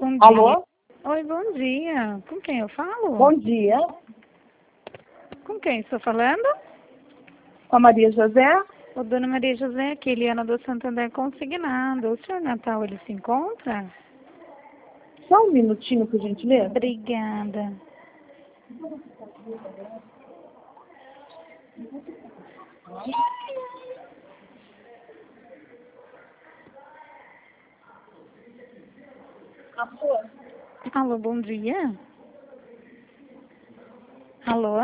Bom dia. Alô? Oi, bom dia. Com quem eu falo? Bom dia. Com quem estou falando? Com a Maria José? Ô, dona Maria José, aqui, Eliana do Santander Consignado. O senhor Natal, ele se encontra? Só um minutinho, por gentileza. Obrigada. Alô, bom dia. Alô?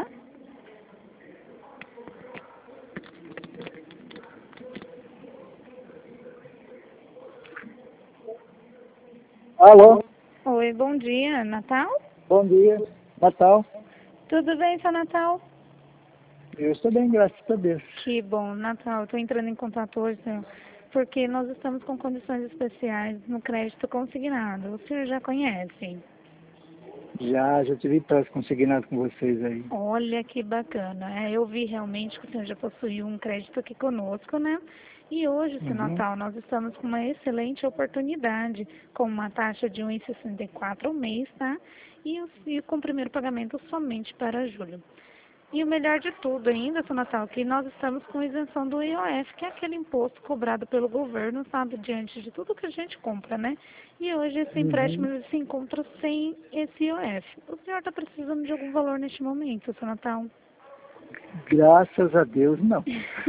Alô, Oi, bom dia. Natal? bom dia. Natal. Tudo bem, seu Natal? Eu estou bem, graças a Deus. Que bom, Natal. Estou entrando em contato hoje, senhor, porque nós estamos com condições especiais no crédito consignado. O senhor já conhece? Já tive prazo consignado com vocês aí. Olha que bacana. Eu vi realmente que o senhor já possuiu um crédito aqui conosco, né? E hoje, seu Natal, nós estamos com uma excelente oportunidade, com uma taxa de 1,64 ao mês, tá? E com o primeiro pagamento somente para julho. E o melhor de tudo ainda, seu Natal, que nós estamos com isenção do IOF, que é aquele imposto cobrado pelo governo, sabe, diante de tudo que a gente compra, né? E hoje esse empréstimo ele se encontra sem esse IOF. O senhor está precisando de algum valor neste momento, seu Natal? Graças a Deus, não.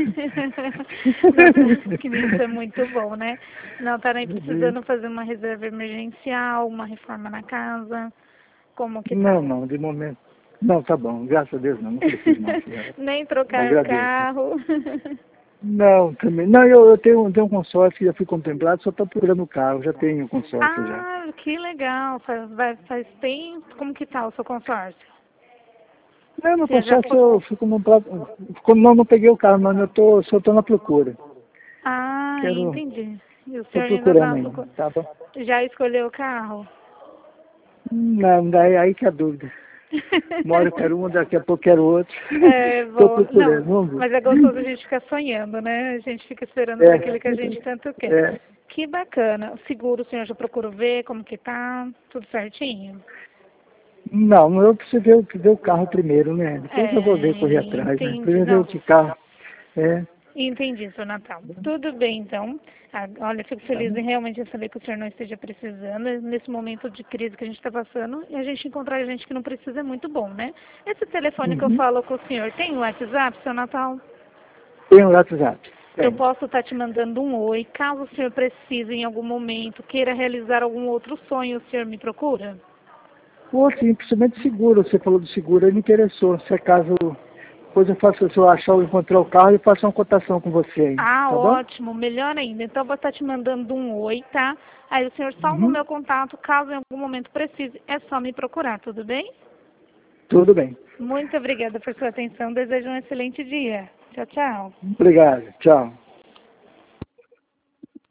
Nossa, que isso é muito bom, né? Não está nem precisando fazer uma reserva emergencial, uma reforma na casa, como que tá? Não, de momento. Não, tá bom, graças a Deus não preciso não, senhora. Nem trocar o Agradeço. carro. Não, também. Não, eu tenho um consórcio que já fui contemplado, só estou procurando o carro, já tenho um consórcio já. Ah, que legal. Faz tempo. Como que tá o seu consórcio? Não, meu Você já consórcio foi... eu fui contemplado. Não peguei o carro, não, só estou na procura. Ah, entendi. E o Estou senhor ainda procurando ainda, tá bom? já escolheu o carro? Não, daí aí que é a dúvida. Uma hora eu quero um, daqui a pouco quero outro. É, Estou bom, procurando, não, vamos ver. mas é gostoso a gente ficar sonhando, né? A gente fica esperando por aquilo que a gente tanto quer. É. Que bacana. O seguro, o senhor já procurou ver como que tá? Tudo certinho? Não, eu preciso ver o carro primeiro, né? Depois eu vou ver, correr atrás, né? Entendi. Primeiro ver Não, o que carro. É. entendi, seu Natal. Tudo bem, então. Olha, fico feliz em realmente saber que o senhor não esteja precisando. Nesse momento de crise que a gente está passando, e a gente encontrar gente que não precisa é muito bom, né? Esse telefone que eu falo com o senhor, tem o WhatsApp, seu Natal? Tem o WhatsApp. Eu posso estar te mandando um oi. Caso o senhor precise em algum momento, queira realizar algum outro sonho, o senhor me procura? Pô, sim, principalmente seguro. Você falou do seguro, aí me interessou. Se acaso, depois eu faço, se eu achar ou encontrar o carro, eu faço uma cotação com você aí. Ah, Tá bom? ótimo, melhor ainda. Então, eu vou estar te mandando um oi, tá? Aí o senhor salva o meu contato, caso em algum momento precise, é só me procurar, tudo bem? Tudo bem. Muito obrigada por sua atenção, desejo um excelente dia. Tchau, tchau. Obrigado. Tchau.